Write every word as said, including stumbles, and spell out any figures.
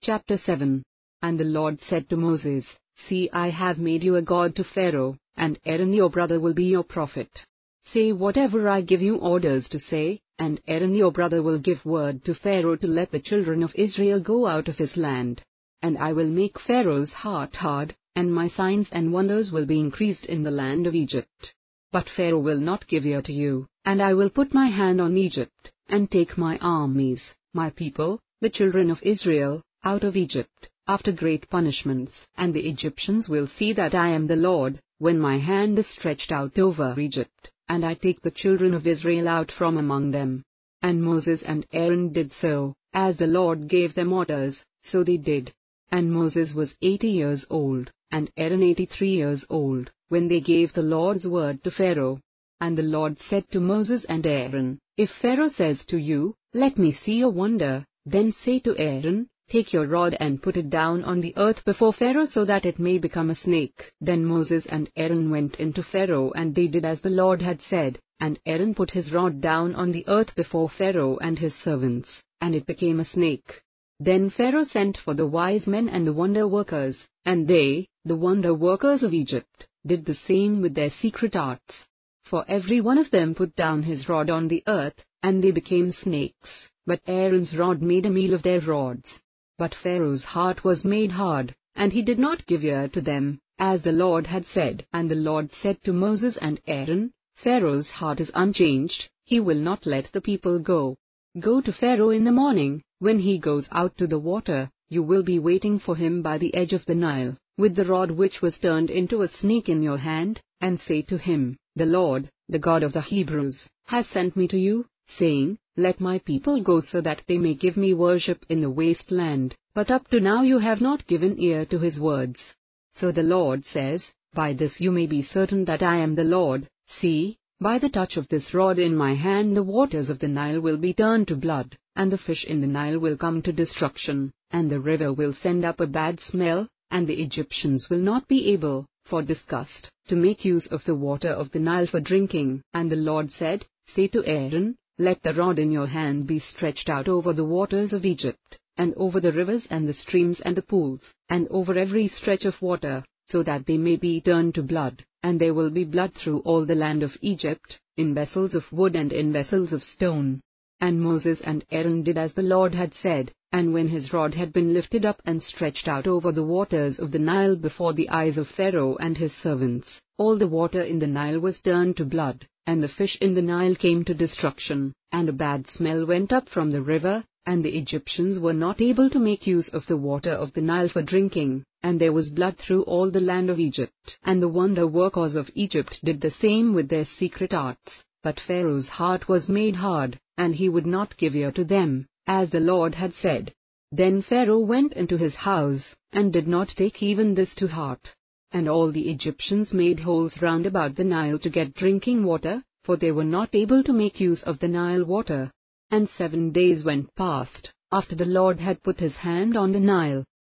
Chapter seven. And the Lord said to Moses, See, I have made you a god to Pharaoh, and Aaron your brother will be your prophet. Say whatever I give you orders to say, and Aaron your brother will give word to Pharaoh to let the children of Israel go out of his land. And I will make Pharaoh's heart hard, and my signs and wonders will be increased in the land of Egypt. But Pharaoh will not give ear to you, and I will put my hand on Egypt, and take my armies, my people, the children of Israel, out of Egypt, after great punishments. And the Egyptians will see that I am the Lord, when my hand is stretched out over Egypt, and I take the children of Israel out from among them. And Moses and Aaron did so, as the Lord gave them orders, so they did. And Moses was eighty years old, and Aaron eighty-three years old, when they gave the Lord's word to Pharaoh. And the Lord said to Moses and Aaron, If Pharaoh says to you, Let me see a wonder, then say to Aaron, Take your rod and put it down on the earth before Pharaoh so that it may become a snake. Then Moses and Aaron went into Pharaoh, and they did as the Lord had said, and Aaron put his rod down on the earth before Pharaoh and his servants, and it became a snake. Then Pharaoh sent for the wise men and the wonder-workers, and they, the wonder-workers of Egypt, did the same with their secret arts. For every one of them put down his rod on the earth, and they became snakes, but Aaron's rod made a meal of their rods. But Pharaoh's heart was made hard, and he did not give ear to them, as the Lord had said. And the Lord said to Moses and Aaron, Pharaoh's heart is unchanged, he will not let the people go. Go to Pharaoh in the morning, when he goes out to the water, you will be waiting for him by the edge of the Nile, with the rod which was turned into a snake in your hand, and say to him, The Lord, the God of the Hebrews, has sent me to you, saying, Let my people go so that they may give me worship in the waste land. But up to now you have not given ear to his words. So the Lord says, By this you may be certain that I am the Lord. See, by the touch of this rod in my hand the waters of the Nile will be turned to blood, and the fish in the Nile will come to destruction, and the river will send up a bad smell, and the Egyptians will not be able, for disgust, to make use of the water of the Nile for drinking. And the Lord said, Say to Aaron, Let the rod in your hand be stretched out over the waters of Egypt, and over the rivers and the streams and the pools, and over every stretch of water, so that they may be turned to blood, and there will be blood through all the land of Egypt, in vessels of wood and in vessels of stone. And Moses and Aaron did as the Lord had said, and when his rod had been lifted up and stretched out over the waters of the Nile before the eyes of Pharaoh and his servants, all the water in the Nile was turned to blood, and the fish in the Nile came to destruction, and a bad smell went up from the river, and the Egyptians were not able to make use of the water of the Nile for drinking, and there was blood through all the land of Egypt. And the wonder-workers of Egypt did the same with their secret arts, but Pharaoh's heart was made hard, and he would not give ear to them, as the Lord had said. Then Pharaoh went into his house, and did not take even this to heart. And all the Egyptians made holes round about the Nile to get drinking water, for they were not able to make use of the Nile water. And seven days went past, after the Lord had put his hand on the Nile,